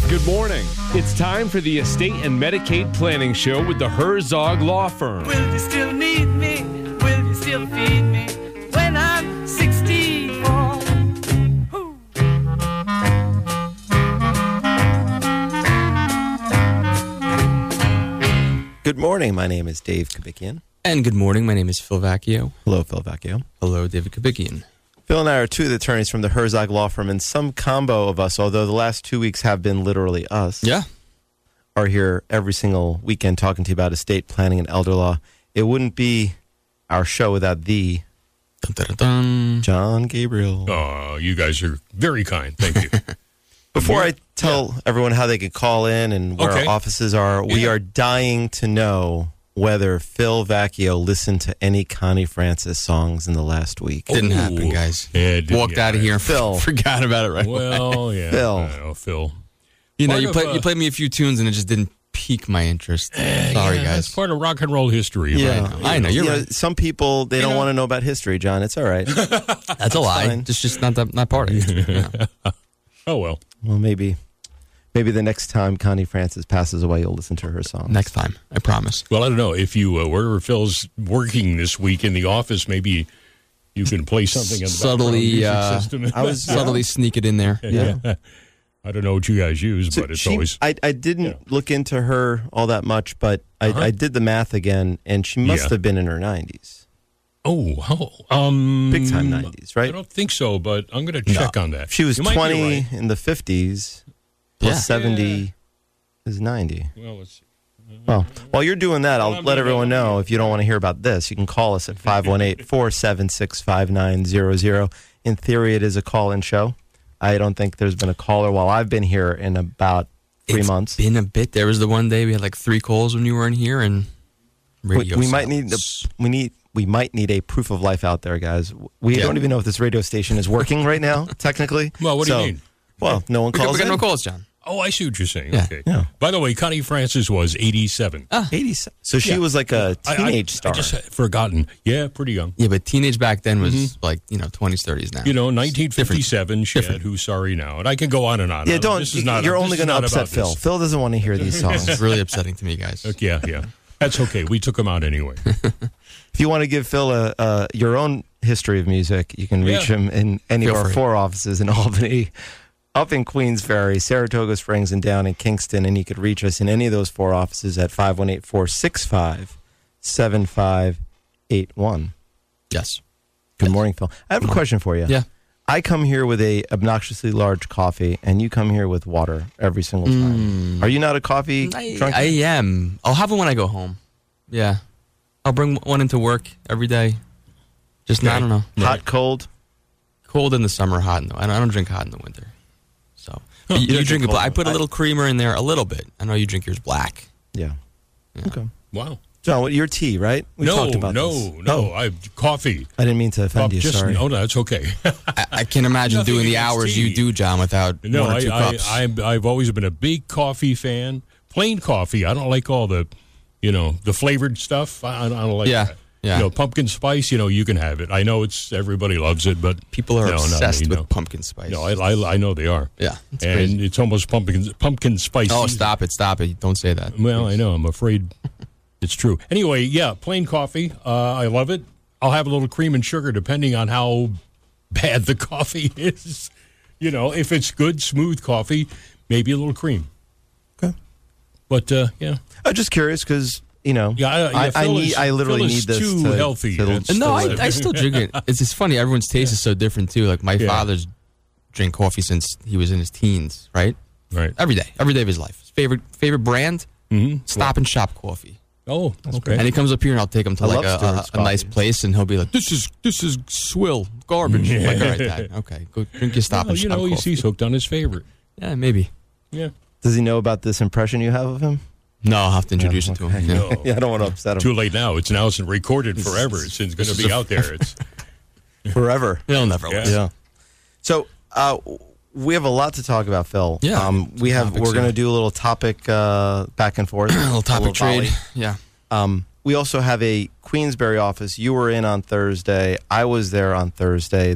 Good morning. It's time for the Estate and Medicaid Planning Show with the Herzog Law Firm. Will you still need me? Will you still feed me when I'm 64? Ooh. Good morning. My name is Dave Kabikian. And good morning. My name is Phil Vacchio. Hello, Phil Vacchio. Hello, David Kabikian. Phil and I are two of the attorneys from the Herzog Law Firm, and some combo of us, although the last 2 weeks have been literally us, are here every single weekend talking to you about estate planning and elder law. It wouldn't be our show without the John Gabriel. Oh, you guys are very kind. Thank you. Before I tell everyone how they can call in and where Okay. our offices are, we are dying to know whether Phil Vacchio listened to any Connie Francis songs in the last week. Didn't happen, guys. Yeah, it didn't Walked get out of it. here and Phil. forgot about it right away. Well, yeah. Phil. Phil. You know, Part you of, you played me a few tunes and it just didn't pique my interest. Sorry, That's guys. part of rock and roll history. Yeah, Right? I know, you're You know, right. some people, they don't want to know about history, John. It's all right. That's a lie. fine. Just not part of it. Yeah. Oh, well. Well, maybe the next time Connie Francis passes away, you'll listen to her songs. Next time, I promise. Well, I don't know. If you, wherever Phil's working this week in the office, maybe you can play something in the Subtly, background music system. I was Subtly sneak it in there. Yeah. I don't know what you guys use, but it's always... I didn't look into her all that much, but I did the math again, and she must Yeah. have been in her 90s. Big Big-time 90s, right? I don't think so, but I'm going to check on that. If she was You might be 20 right. in the 50s, plus Yeah. 70 is 90. Well, let's see. Well, while you're doing that, I'll I'm let doing everyone that. know if you don't want to hear about this, you can call us at 518-476-5900. In theory, it is a call-in show. I don't think there's been a caller while I've been here in about 3 months. It's been a bit. There was the one day we had like 3 calls when you were in here, and radio We might need silence. we might need a proof of life out there, guys. We Yeah. don't even know if this radio station is working right now, technically. Well, what do you mean? Well, no one We got calls in. no calls, John. Oh, I see what you're saying. Yeah. Okay. Yeah. By the way, Connie Francis was 87. 80s. So she Yeah. was like a teenage I star. just had forgotten. Yeah, pretty young. Yeah, but teenage back then was like, 20s, 30s now. You know, 1957, she Different. had Who's Sorry Now. And I can go on and on. Yeah, don't. This is not, You're this only is going to not upset about Phil. this. Phil doesn't want to hear these songs. It's really upsetting to me, guys. Yeah. That's okay. We took him out anyway. If you want to give Phil your own history of music, you can reach him in any of Feel our free. 4 offices in Albany, up in Queensferry, Saratoga Springs, and down in Kingston. And you could reach us in any of those 4 offices at 518-465-7581. Yes. Good morning, Phil. I have a question for you. Yeah. I come here with a obnoxiously large coffee, and you come here with water every single time. Are you not a coffee drunker? I am. I'll have one when I go home. Yeah. I'll bring one into work every day. Just Okay. I don't know. Hot, cold? Cold in the summer, hot in the I don't drink hot in the winter. So but you don't drink it drink black. I cold. put a little creamer in there, a little bit. I know you drink yours black. Yeah. Okay. Wow. John, your tea, right? We talked about this. No. I coffee. I didn't mean to offend you, sorry. No, that's okay. I can imagine Nothing doing the against hours tea. you do, John, without No, one or 2 cups. I've always been a big coffee fan. Plain coffee. I don't like all the, the flavored stuff. I don't like Yeah, that. yeah. Pumpkin spice, you can have it. I know everybody loves it, but People are no, not obsessed me, with no. pumpkin spice. No, I know they are. Yeah, it's and crazy. it's almost pumpkin spice. Oh, season. stop it. Don't say that. Well, I know. I'm afraid it's true. Anyway, yeah, plain coffee. I love it. I'll have a little cream and sugar depending on how bad the coffee is. If it's good, smooth coffee, maybe a little cream. Okay. But, yeah. I'm just curious because, Yeah, I literally Phil need is this too to healthy. to- That's- No, that's- I still drink it. It's just funny. Everyone's taste is so different, too. Like, my Yeah. father's drank coffee since he was in his teens, right? Right. Every day of his life. His favorite brand, Stop and Shop coffee. Oh, okay. And he comes up here and I'll take him to I like love Stewart's a nice coffee. place and he'll be like, this is swill, garbage. I'm like, all right, Dad. Okay, go drink your Stop and Shop coffee. He's hooked on his favorite. Yeah, maybe. Yeah. Does he know about this impression you have of him? No, I'll have to introduce it to him. Yeah. No. Yeah, I don't want to upset him. Too late now. It's now recorded forever. It's going to be out there. It's Forever. He'll never listen. Yeah. So, we have a lot to talk about, Phil. Yeah. We're going to do a little topic back and forth. A little topic trade. volley. Yeah. We also have a Queensbury office. You were in on Thursday. I was there on Thursday.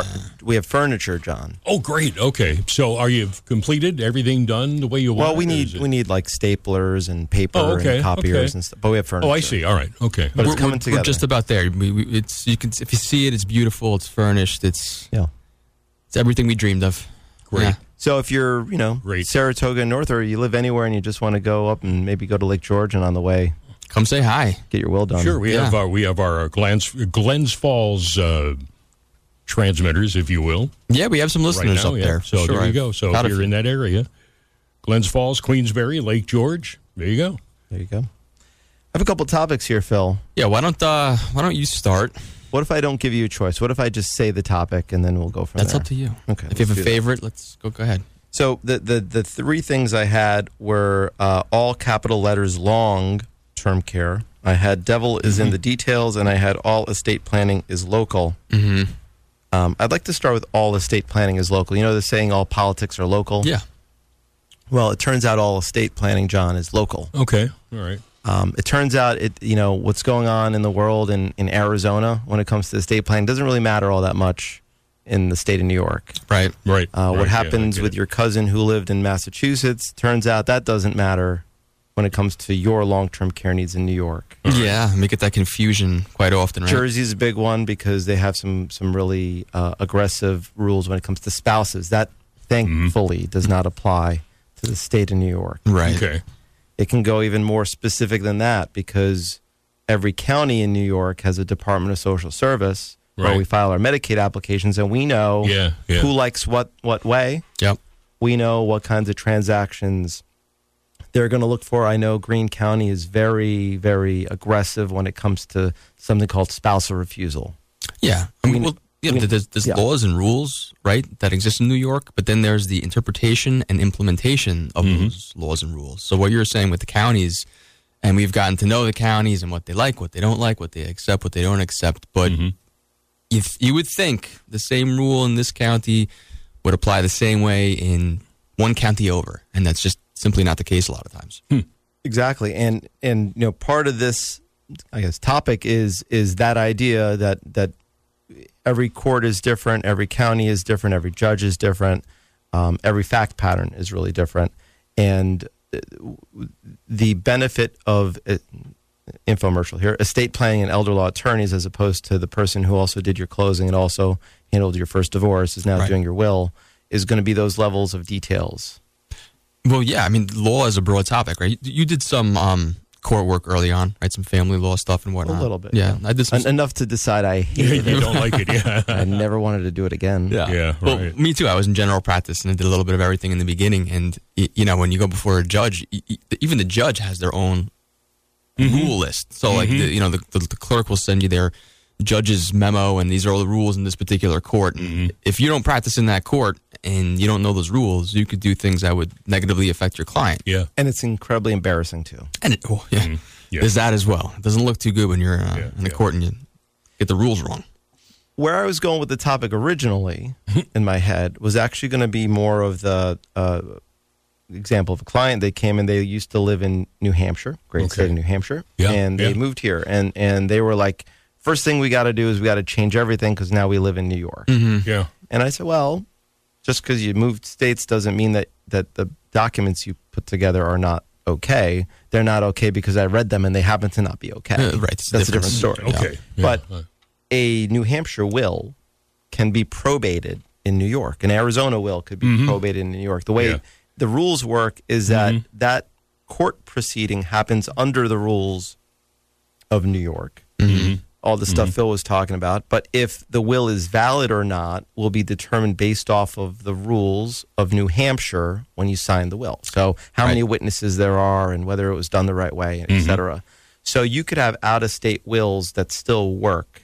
We have furniture, John. Oh, great. Okay. So are you completed? Everything done the way you want? Well, we need like staplers and paper and copiers and stuff. But we have furniture. Oh, I see. All right. Okay. But it's coming together. We're just about there. If you see it, it's beautiful. It's furnished. It's everything we dreamed of. Great. Yeah. So if you're, Saratoga North, or you live anywhere and you just want to go up and maybe go to Lake George, and on the way, come say hi. Get your will done. Sure, we have our Glens Falls transmitters, if you will. Yeah, we have some listeners right now, up there. So there you go. So if you're in that area, Glens Falls, Queensbury, Lake George, there you go. There you go. I have a couple topics here, Phil. Yeah, why don't you start? What if I don't give you a choice? What if I just say the topic and then we'll go from there? That's up to you. Okay. If you have a favorite, let's go ahead. So the three things I had were all capital letters long-term care. I had devil is in the details, and I had all estate planning is local. Mm-hmm. I'd like to start with all estate planning is local. You know the saying, all politics are local? Yeah. Well, it turns out all estate planning, John, is local. Okay. All right. It turns out what's going on in the world in Arizona when it comes to estate planning doesn't really matter all that much in the state of New York. Right. What happens with your cousin who lived in Massachusetts, turns out that doesn't matter when it comes to your long-term care needs in New York. Yeah, we get that confusion quite often, right? Jersey's a big one because they have some really aggressive rules when it comes to spouses. That, thankfully, does not apply to the state of New York. Right. Okay. It can go even more specific than that because every county in New York has a Department of Social Service where we file our Medicaid applications, and we know who likes what way. Yep. We know what kinds of transactions they're going to look for. I know Greene County is very, very aggressive when it comes to something called spousal refusal. Yeah. There's laws and rules, right, that exist in New York, but then there's the interpretation and implementation of those laws and rules. So what you're saying with the counties, and we've gotten to know the counties and what they like, what they don't like, what they accept, what they don't accept, but if you would think the same rule in this county would apply the same way in one county over, and that's just simply not the case a lot of times. Exactly. And part of this, I guess, topic is that idea that every court is different, every county is different, every judge is different, every fact pattern is really different. And the benefit of infomercial here, estate planning and elder law attorneys, as opposed to the person who also did your closing and also handled your first divorce, is now doing your will, is going to be those levels of details. Well, yeah, I mean, law is a broad topic, right? You did some court work early on, right? Some family law stuff and whatnot. A little bit. Yeah. I did some enough to decide I hated it. You don't like it, yeah. I never wanted to do it again. Yeah, Well, right. me too. I was in general practice and I did a little bit of everything in the beginning. And, when you go before a judge, even the judge has their own rule list. So, like, the clerk will send you their judge's memo, and these are all the rules in this particular court. And if you don't practice in that court and you don't know those rules, you could do things that would negatively affect your client. Yeah. And it's incredibly embarrassing, too. And there's that as well. It doesn't look too good when you're in the court and you get the rules wrong. Where I was going with the topic originally in my head was actually going to be more of the example of a client. They came and they used to live in New Hampshire, great state of New Hampshire, and they moved here. And they were like, first thing we got to do is we got to change everything because now we live in New York. Yeah. And I said, well, just because you moved states doesn't mean that the documents you put together are not okay. They're not okay because I read them and they happen to not be okay. Right. That's a different story. Okay. Yeah. But a New Hampshire will can be probated in New York. An Arizona will could be probated in New York. The way the rules work is that that court proceeding happens under the rules of New York. All the stuff Phil was talking about. But if the will is valid or not will be determined based off of the rules of New Hampshire when you sign the will. So how many witnesses there are and whether it was done the right way, et cetera. So you could have out-of-state wills that still work.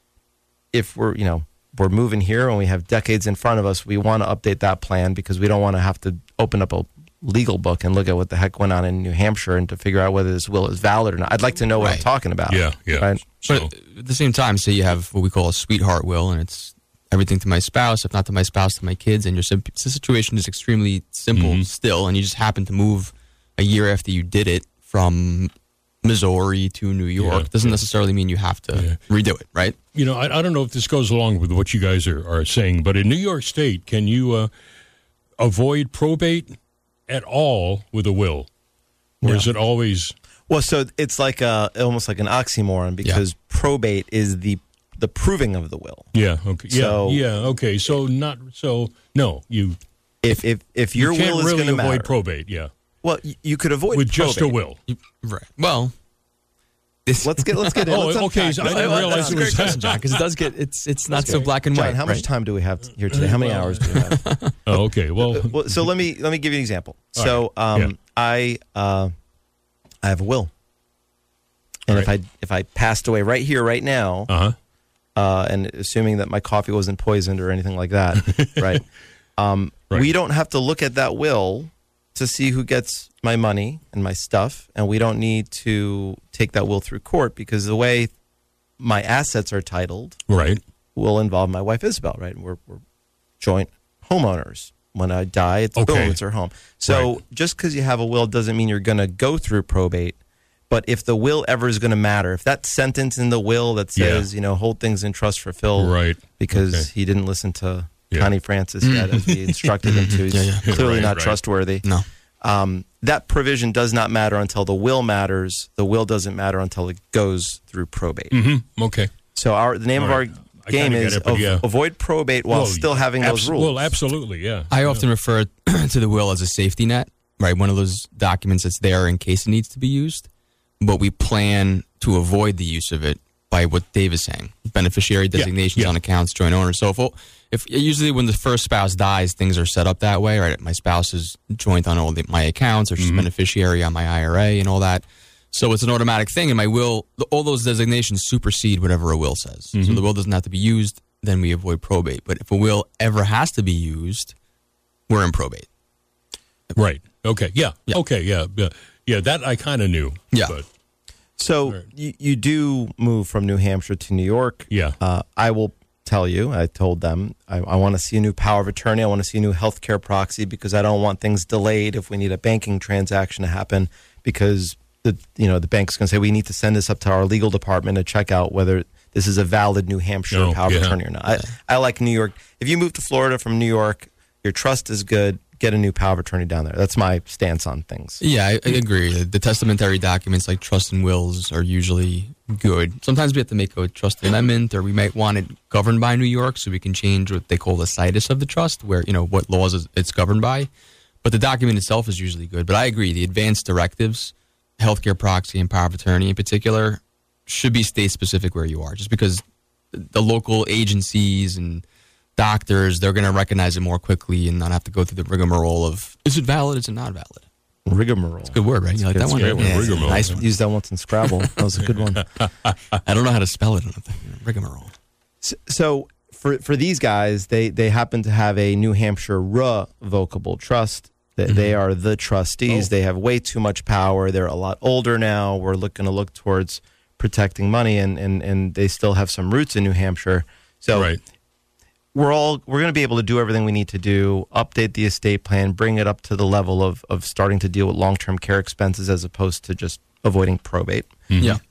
If we're moving here and we have decades in front of us, we want to update that plan because we don't want to have to open up a legal book and look at what the heck went on in New Hampshire and to figure out whether this will is valid or not. I'd like to know what I'm talking about. Yeah. Right? So, But at the same time, say you have what we call a sweetheart will, and it's everything to my spouse, if not to my spouse, to my kids, and your situation is extremely simple still, and you just happen to move a year after you did it from Missouri to New York doesn't necessarily mean you have to redo it, right? You know, I don't know if this goes along with what you guys are saying, but in New York State, can you avoid probate at all with a will? Or is it always... Well, so it's like almost like an oxymoron because probate is the proving of the will. Yeah, okay. Okay. So no, you... If your you can't will is really going to matter. avoid probate, Well, you could avoid with probate. just a will. Right. Well, let's get in. Oh, okay. So I didn't realize it was question, John, because it does get it's not so black and John, white. how much time do we have here today? How many hours do we have? Oh, okay. Well, so let me give you an example. All So I have a will, and if I passed away right here, right now, and assuming that my coffee wasn't poisoned or anything like that, right? We don't have to look at that will to see who gets my money and my stuff, and we don't need to take that will through court because the way my assets are titled will involve my wife Isabel, right? We're joint homeowners. When I die, boom, it's her home. So just because you have a will doesn't mean you're going to go through probate. But if the will ever is going to matter, if that sentence in the will that says, hold things in trust for Phil because he didn't listen to Connie Francis yet, as we instructed him to. He's clearly not trustworthy. No. That provision does not matter until the will matters. The will doesn't matter until it goes through probate. Mm-hmm. Okay. So the name of our game is avoid probate while still having those rules. Well, absolutely, yeah. I often refer to the will as a safety net, right? One of those documents that's there in case it needs to be used, but we plan to avoid the use of it by what Dave is saying, beneficiary designations on accounts, joint owners. So if usually when the first spouse dies, things are set up that way, right? My spouse is joint on all my accounts, or she's beneficiary on my IRA and all that. So it's an automatic thing, and my will, all those designations supersede whatever a will says. So the will doesn't have to be used, then we avoid probate. But if a will ever has to be used, we're in probate. Right. Okay. Yeah. Okay. Yeah. That I kind of knew. Yeah. But. So you do move from New Hampshire to New York. Yeah. I will tell you, I told them, I want to see a new power of attorney. I want to see a new healthcare proxy because I don't want things delayed if we need a banking transaction to happen because the bank's going to say we need to send this up to our legal department to check out whether this is a valid New Hampshire power of attorney or not. I like New York. If you move to Florida from New York, your trust is good. Get a new power of attorney down there. That's my stance on things. Yeah, I agree. The testamentary documents like trust and wills are usually good. Sometimes we have to make a trust amendment, or we might want it governed by New York, so we can change what they call the situs of the trust, where what laws it's governed by. But the document itself is usually good. But I agree, the advanced directives, healthcare proxy and power of attorney in particular, should be state specific where you are, just because the local agencies and doctors, they're going to recognize it more quickly and not have to go through the rigmarole of, is it valid, is it not valid? Rigmarole. It's a good word, right? You like that one? Rigmarole. Nice. Used that once in Scrabble. That was a good one. I don't know how to spell it. Rigmarole. So for these guys, they happen to have a New Hampshire revocable trust. They are the trustees. They have way too much power. They're a lot older now. We're going to look towards protecting money, and they still have some roots in New Hampshire. So we're going to be able to do everything we need to do, update the estate plan, bring it up to the level of starting to deal with long-term care expenses as opposed to just avoiding probate. Yeah.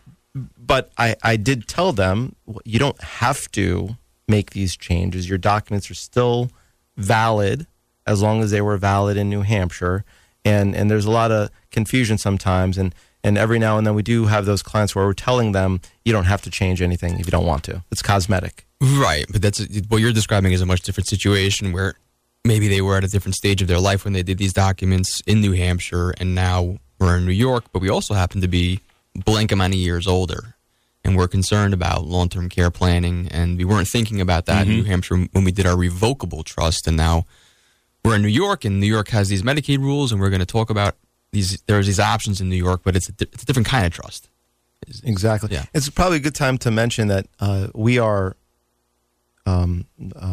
But I did tell them, you don't have to make these changes. Your documents are still valid as long as they were valid in New Hampshire. And there's a lot of confusion sometimes. And every now and then we do have those clients where we're telling them, you don't have to change anything if you don't want to. It's cosmetic. Right. But that's what you're describing is a much different situation where maybe they were at a different stage of their life when they did these documents in New Hampshire, and now we're in New York, but we also happen to be blank amount of years older. And we're concerned about long-term care planning, and we weren't thinking about that in New Hampshire when we did our revocable trust, and now we're in New York, and New York has these Medicaid rules, and we're going to talk about there's these options in New York, but it's a different kind of trust. Exactly. Yeah. It's probably a good time to mention that we are New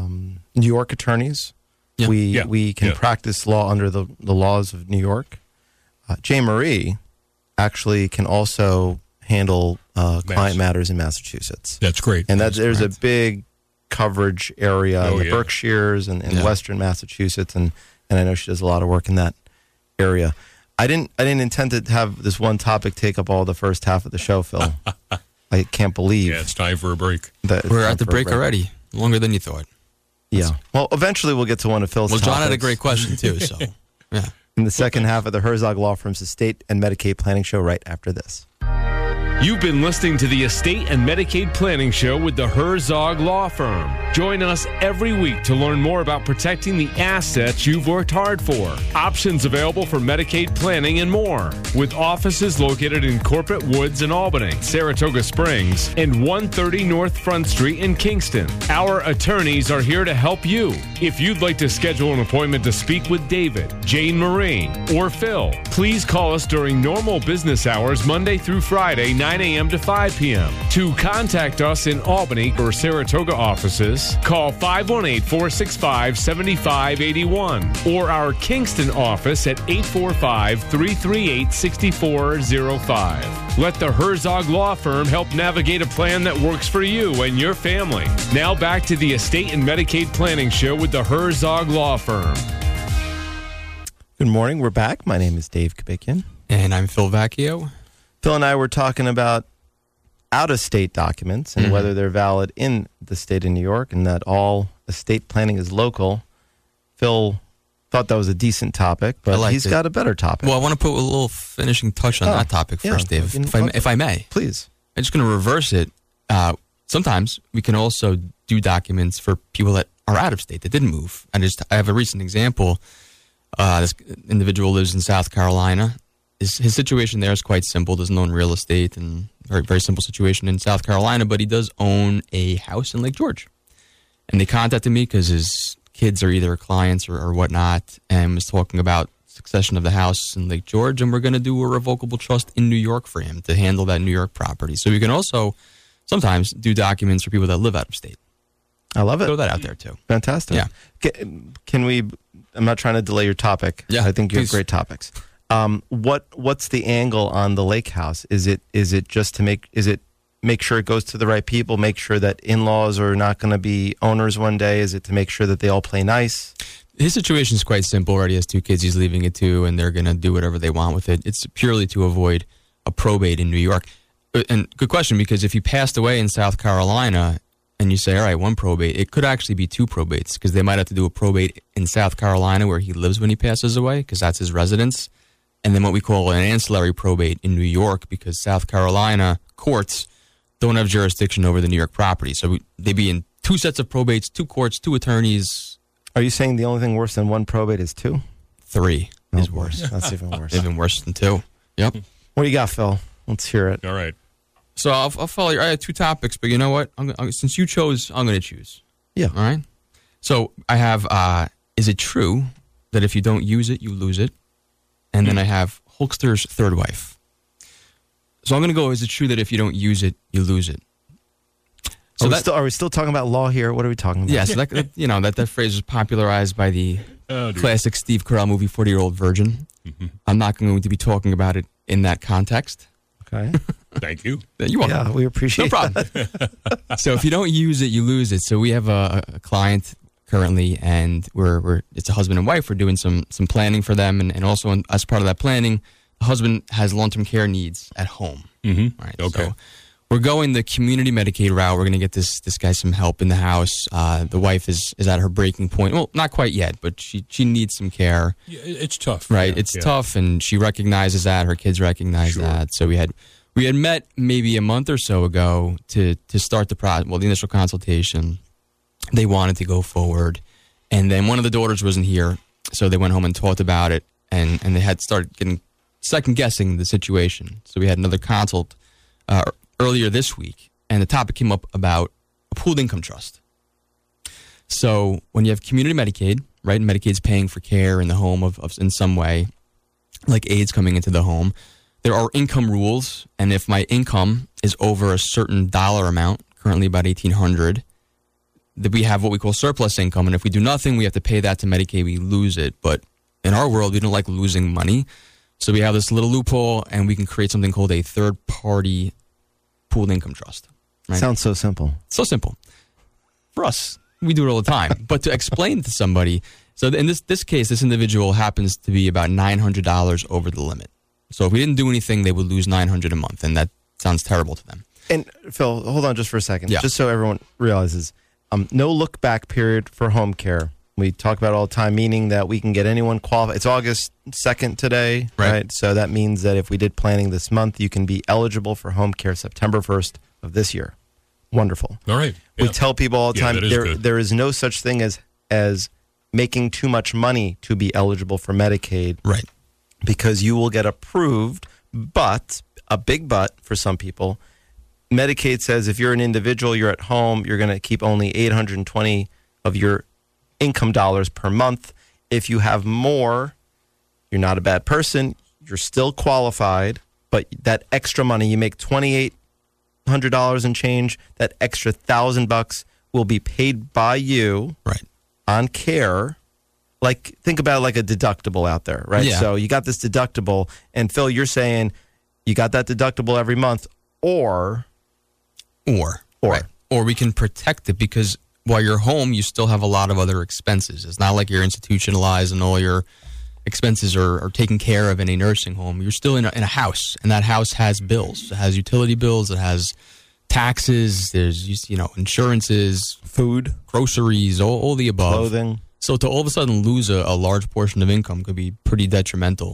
York attorneys. Yeah. We can practice law under the laws of New York. Jay Marie actually can also handle client matters in Massachusetts. That's great. And there's a big coverage area in the Berkshires and Western Massachusetts, and I know she does a lot of work in that area. I didn't intend to have this one topic take up all the first half of the show, Phil. I can't believe. Yeah, it's time for a break. We're at the break already. Longer than you thought. Yeah. Well, eventually we'll get to one of Phil's topics. Well, John had a great question, too, so, yeah. In the second half of the Herzog Law Firm's Estate and Medicaid Planning Show right after this. You've been listening to the Estate and Medicaid Planning Show with the Herzog Law Firm. Join us every week to learn more about protecting the assets you've worked hard for. Options available for Medicaid planning and more. With offices located in Corporate Woods in Albany, Saratoga Springs, and 130 North Front Street in Kingston. Our attorneys are here to help you. If you'd like to schedule an appointment to speak with David, Jane Marie, or Phil, please call us during normal business hours Monday through Friday, 9 a.m. to 5 p.m. To contact us in Albany or Saratoga offices, call 518-465-7581 or our Kingston office at 845-338-6405. Let the Herzog Law Firm help navigate a plan that works for you and your family. Now back to the Estate and Medicaid Planning Show with the Herzog Law Firm. Good morning. We're back. My name is Dave Kabikian. And I'm Phil Vacchio. Phil and I were talking about out-of-state documents and whether they're valid in the state of New York and that all estate planning is local. Phil thought that was a decent topic, but he's got a better topic. Well, I want to put a little finishing touch on that topic first, Dave, if I may. Please. I'm just going to reverse it. Sometimes we can also do documents for people that are out of state, that didn't move. I have a recent example. This individual lives in South Carolina. His situation there is quite simple. Doesn't own real estate and very, very simple situation in South Carolina, but he does own a house in Lake George. And they contacted me because his kids are either clients or whatnot, and was talking about succession of the house in Lake George, and we're going to do a revocable trust in New York for him to handle that New York property. So we can also sometimes do documents for people that live out of state. I love it. Throw that out there, too. Fantastic. Yeah. Can we, I'm not trying to delay your topic. Yeah, I think you have please. great topics. What's the angle on the lake house? Is it just to make sure it goes to the right people, make sure that in-laws are not going to be owners one day? Is it to make sure that they all play nice? His situation is quite simple, right? He has 2 kids, he's leaving it to, and they're going to do whatever they want with it. It's purely to avoid a probate in New York. And good question, because if he passed away in South Carolina and you say, all right, 1 probate, it could actually be 2 probates, because they might have to do a probate in South Carolina where he lives when he passes away, because that's his residence. And then what we call an ancillary probate in New York, because South Carolina courts don't have jurisdiction over the New York property. So they'd be in 2 sets of probates, 2 courts, 2 attorneys. Are you saying the only thing worse than 1 probate is 2? 3 is worse. That's even worse. Even worse than 2. Yep. What do you got, Phil? Let's hear it. All right. So I'll follow you. I had 2 topics, but you know what? Since you chose, I'm going to choose. Yeah. All right? So I have, is it true that if you don't use it, you lose it? And then I have Hulkster's third wife. So I'm going to go, is it true that if you don't use it, you lose it? So are we still talking about law here? What are we talking about? Yeah, so that phrase was popularized by the classic Steve Carell movie, 40-Year-Old Virgin. Mm-hmm. I'm not going to be talking about it in that context. Okay. Thank you. You're welcome. Yeah, we appreciate No problem. So if you don't use it, you lose it. So we have a client currently, and it's a husband and wife. We're doing some planning for them, and also as part of that planning, the husband has long-term care needs at home. Mm-hmm. Right. Okay. So we're going the community Medicaid route. We're going to get this guy some help in the house. The wife is at her breaking point. Well, not quite yet, but she needs some care. Yeah, it's tough. Right. Yeah, it's tough, and she recognizes that. Her kids recognize that. So we had met maybe a month or so ago to start the process. Well, the initial consultation. They wanted to go forward, and then one of the daughters wasn't here, so they went home and talked about it, and they had started getting second-guessing the situation. So we had another consult earlier this week, and the topic came up about a pooled income trust. So when you have community Medicaid, right, and Medicaid's paying for care in the home of in some way, like aides coming into the home, there are income rules, and if my income is over a certain dollar amount, currently about $1,800, that we have what we call surplus income, and if we do nothing, we have to pay that to Medicaid, we lose it. But in our world, we don't like losing money, so we have this little loophole, and we can create something called a third-party pooled income trust. Right? Sounds so simple. So simple. For us, we do it all the time. But to explain to somebody, So in this case, this individual happens to be about $900 over the limit. So if we didn't do anything, they would lose $900 a month, and that sounds terrible to them. And Phil, hold on just for a second, Yeah. just so everyone realizes, no look back period for home care. We talk about it all the time, meaning that we can get anyone qualified. It's August 2nd today, right? So that means that if we did planning this month, you can be eligible for home care September 1st of this year. Wonderful. All right. We tell people all the time that is good. there is no such thing as making too much money to be eligible for Medicaid. Right. Because you will get approved, but, a big but for some people, Medicaid says if you're an individual, you're at home, you're going to keep only $820 of your income dollars per month. If you have more, you're not a bad person, you're still qualified, but that extra money, you make $2,800 and change, that extra $1,000 will be paid by you on care. Like, think about it like a deductible out there, right? Yeah. So you got this deductible, and Phil, you're saying you got that deductible every month, or we can protect it because while you're home, you still have a lot of other expenses. It's not like you're institutionalized and all your expenses are taken care of in a nursing home. You're still in a house, and that house has bills. It has utility bills. It has taxes. There's insurances, food, groceries, all the above. Clothing. So to all of a sudden lose a large portion of income could be pretty detrimental.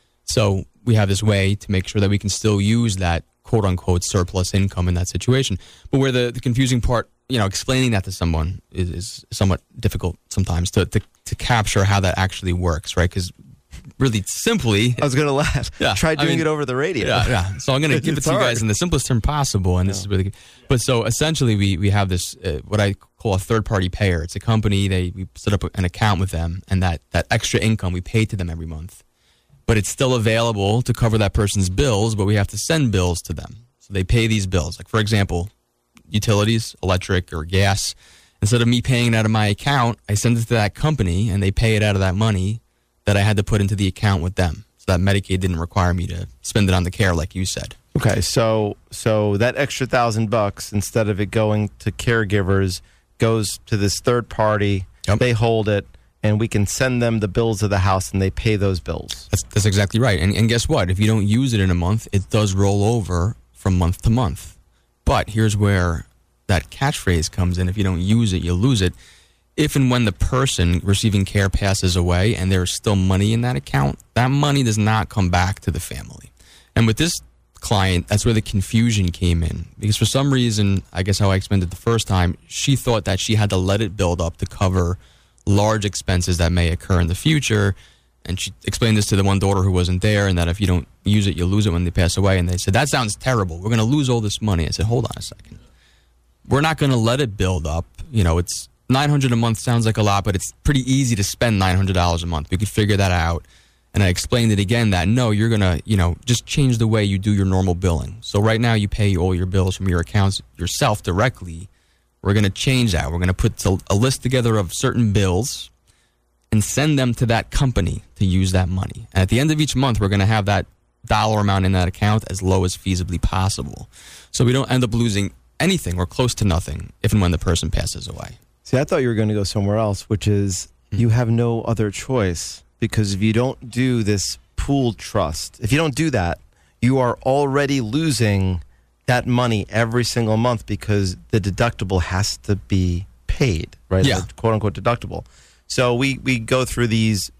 So we have this way to make sure that we can still use that quote-unquote surplus income in that situation. But where the confusing part, explaining that to someone is somewhat difficult sometimes to capture how that actually works, right? Because really simply... I was going to laugh. Yeah, Try doing it over the radio. Yeah. So I'm going to give it to you guys in the simplest term possible, and this is really good. But so essentially we have this, what I call a third-party payer. It's a company, we set up an account with them, and that extra income we pay to them every month. But it's still available to cover that person's bills, but we have to send bills to them. So they pay these bills. Like, for example, utilities, electric or gas. Instead of me paying it out of my account, I send it to that company, and they pay it out of that money that I had to put into the account with them. So that Medicaid didn't require me to spend it on the care like you said. Okay, so that extra $1,000, instead of it going to caregivers, goes to this third party. Yep. They hold it, and we can send them the bills of the house, and they pay those bills. That's exactly right. And guess what? If you don't use it in a month, it does roll over from month to month. But here's where that catchphrase comes in. If you don't use it, you lose it. If and when the person receiving care passes away and there's still money in that account, that money does not come back to the family. And with this client, that's where the confusion came in. Because for some reason, I guess how I explained it the first time, she thought that she had to let it build up to cover large expenses that may occur in the future. And she explained this to the one daughter who wasn't there, and that if you don't use it, you'll lose it when they pass away. And they said, that sounds terrible. We're going to lose all this money. I said, hold on a second. We're not going to let it build up. It's $900 a month sounds like a lot, but it's pretty easy to spend $900 a month. We could figure that out. And I explained it again that, no, you're going to, just change the way you do your normal billing. So right now you pay all your bills from your accounts yourself directly. We're going to change that. We're going to put a list together of certain bills and send them to that company to use that money. And at the end of each month, we're going to have that dollar amount in that account as low as feasibly possible. So we don't end up losing anything or close to nothing if and when the person passes away. See, I thought you were going to go somewhere else, which is you have no other choice. Because if you don't do this pooled trust, if you don't do that, you are already losing that money every single month because the deductible has to be paid, right? Yeah. The quote-unquote deductible. So we go through these,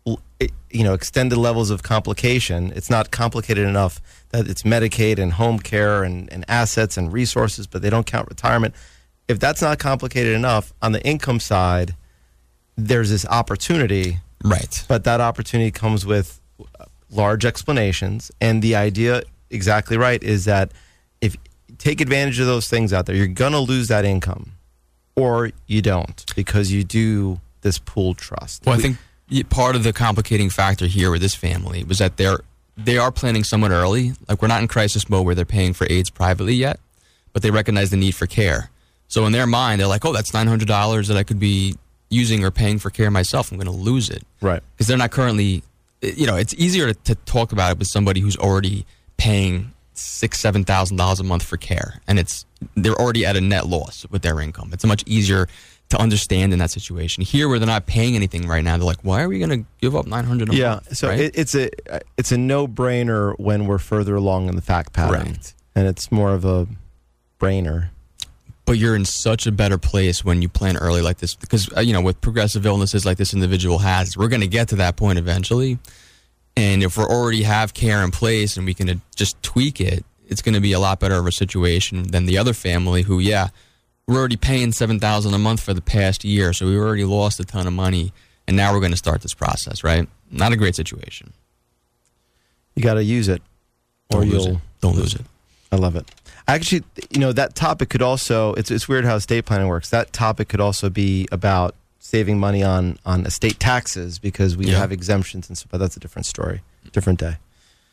extended levels of complication. It's not complicated enough that it's Medicaid and home care and assets and resources, but they don't count retirement. If that's not complicated enough, on the income side, there's this opportunity. Right. But that opportunity comes with large explanations. And the idea, exactly right, is that if you take advantage of those things out there, you're going to lose that income. Or you don't, because you do this pooled trust. Well, I think part of the complicating factor here with this family was that they are planning somewhat early. Like, we're not in crisis mode where they're paying for aides privately yet, but they recognize the need for care. So in their mind, they're like, oh, that's $900 that I could be using or paying for care myself. I'm going to lose it. Right. Because they're not currently, it's easier to talk about it with somebody who's already paying $6,000, $7,000 a month for care. And they're already at a net loss with their income. It's much easier to understand in that situation. Here, where they're not paying anything right now, they're like, why are we going to give up $900 a month? So right? it's a no-brainer when we're further along in the fact pattern. Correct. And it's more of a brainer. But you're in such a better place when you plan early like this because, with progressive illnesses like this individual has, we're going to get to that point eventually. And if we already have care in place and we can just tweak it, it's going to be a lot better of a situation than the other family who, we're already paying $7,000 a month for the past year, so we already lost a ton of money, and now we're going to start this process, right? Not a great situation. You got to use it, or Don't lose it. I love it. Actually, that topic could also, it's weird how estate planning works. That topic could also be about saving money on estate taxes because we have exemptions and stuff, but that's a different story, different day.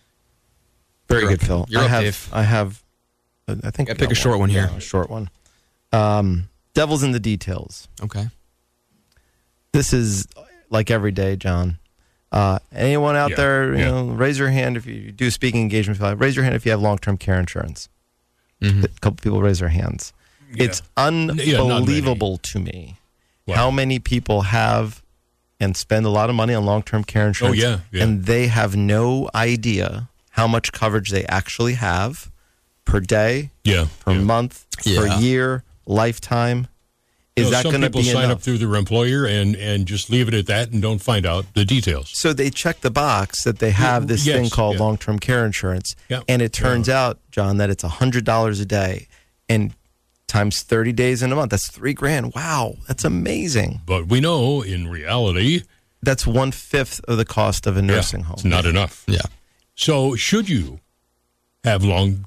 Very good, Phil. I think I pick a short one here. A short one. Devil's in the details. Okay. This is like every day, John. Anyone out there, raise your hand if you do speaking engagements. Raise your hand if you have long-term care insurance. Mm-hmm. A couple people raise their hands. Yeah. It's unbelievable to me how many people have and spend a lot of money on long-term care insurance. And they have no idea how much coverage they actually have per day, per month, per year, lifetime. Is that going to be enough? Some people sign up through their employer and just leave it at that and don't find out the details. So they check the box that they have this thing called long-term care insurance. And it turns out, John, that it's $100 a day and times 30 days in a month. That's $3,000. Wow, that's amazing. But we know in reality, that's 1/5 of the cost of a nursing home. It's not enough. Yeah. So should you have long-term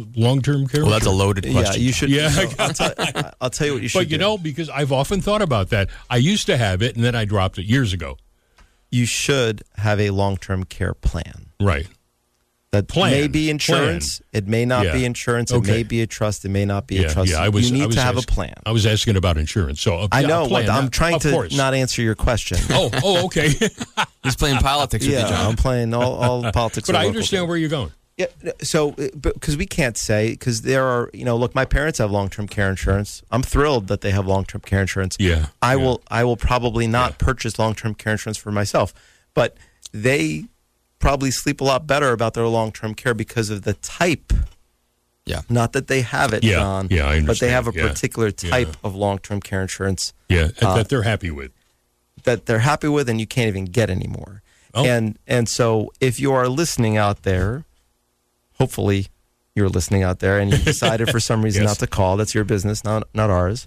care? Well, that's a loaded question. Yeah, you should. Yeah. I'll tell you what you should do. But, because I've often thought about that. I used to have it, and then I dropped it years ago. You should have a long-term care plan. Right. That may be insurance. It may not be insurance. It may be a trust. It may not be a trust. You need to have a plan. I was asking about insurance. So I know. I'm trying to not answer your question. Oh, okay. He's playing politics with you, John. I'm playing all politics. But I understand where you're going. Yeah, so because we can't say, because there are, look, my parents have long-term care insurance. I'm thrilled that they have long-term care insurance. Yeah, I will probably not purchase long-term care insurance for myself, but they probably sleep a lot better about their long-term care because of the type. Yeah, not that they have it, John. Yeah, I understand. But they have a particular type of long-term care insurance. Yeah, that they're happy with. That they're happy with, and you can't even get anymore. Oh. And so if you are listening out there. Hopefully, you're listening out there and you decided for some reason not to call. That's your business, not ours.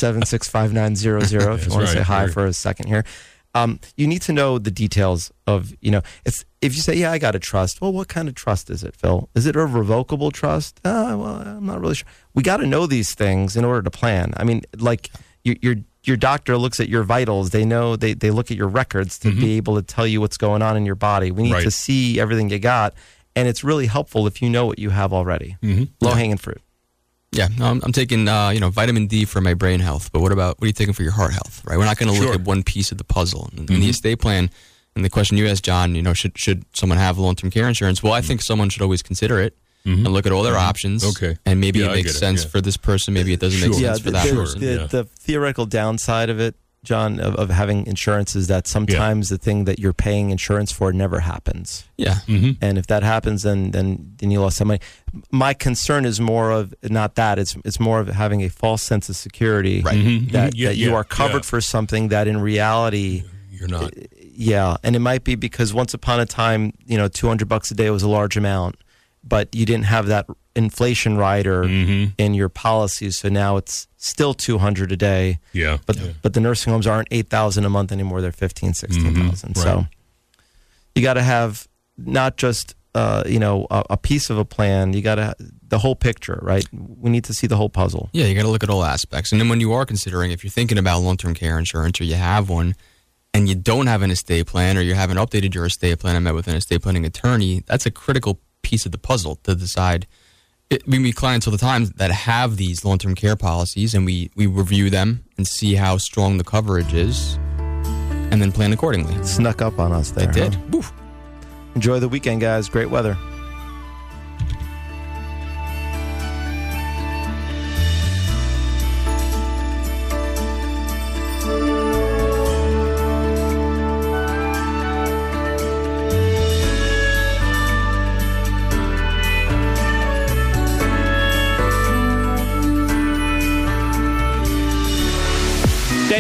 476-5900 if you want to say hi for a second here. You need to know the details of, if you say, I got a trust. Well, what kind of trust is it, Phil? Is it a revocable trust? Well, I'm not really sure. We got to know these things in order to plan. I mean, like your doctor looks at your vitals. They know they look at your records to be able to tell you what's going on in your body. We need to see everything you got. And it's really helpful if you know what you have already. Low-hanging fruit. Yeah, no, I'm taking vitamin D for my brain health, but what are you taking for your heart health? Right, we're not going to look at one piece of the puzzle. In the estate plan, and the question you asked, John, should someone have long-term care insurance? Well, I think someone should always consider it and look at all their options. Okay, and maybe it makes sense for this person. Maybe it doesn't make sense for that person. The theoretical downside of it, John, of having insurance is that sometimes the thing that you're paying insurance for never happens. Yeah. And if that happens, then you lost some money. My concern is more of not that. It's more of having a false sense of security that you are covered for something that in reality you're not. Yeah. And it might be because once upon a time, $200 a day was a large amount, but you didn't have that inflation rider in your policies, so now it's still $200 a day. Yeah, but the nursing homes aren't $8,000 a month anymore; they're $15,000, $16,000. So you got to have not just a piece of a plan. You got to the whole picture, right? We need to see the whole puzzle. Yeah, you got to look at all aspects, and then when you are considering, if you're thinking about long-term care insurance or you have one, and you don't have an estate plan or you haven't updated your estate plan and met with an estate planning attorney, that's a critical piece of the puzzle to decide. We meet clients all the time that have these long-term care policies, and we review them and see how strong the coverage is, and then plan accordingly. Snuck up on us there. It did. Huh? Enjoy the weekend, guys. Great weather.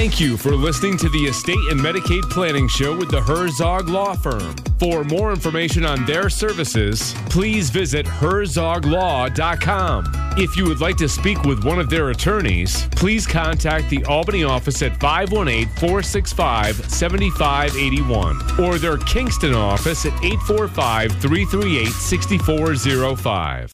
Thank you for listening to the Estate and Medicaid Planning Show with the Herzog Law Firm. For more information on their services, please visit herzoglaw.com. If you would like to speak with one of their attorneys, please contact the Albany office at 518-465-7581 or their Kingston office at 845-338-6405.